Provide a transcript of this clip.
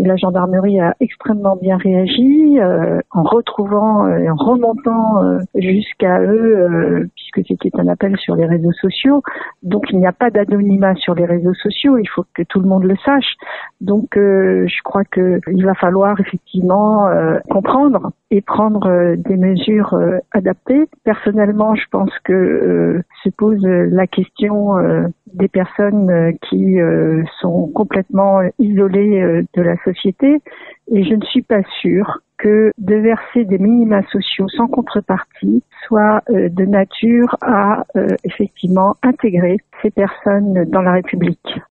la gendarmerie a extrêmement bien réagi en retrouvant et en remontant jusqu'à eux, puisque c'était un appel sur les réseaux sociaux. Donc il n'y a pas d'anonymat sur les réseaux sociaux, il faut que tout le monde le sache. Donc je crois que il va falloir effectivement comprendre et prendre des mesures adaptées. Personnellement, je pense que se pose la question des personnes qui sont complètement isolées de la société, et je ne suis pas sûre que de verser des minima sociaux sans contrepartie soit de nature à effectivement intégrer ces personnes dans la République.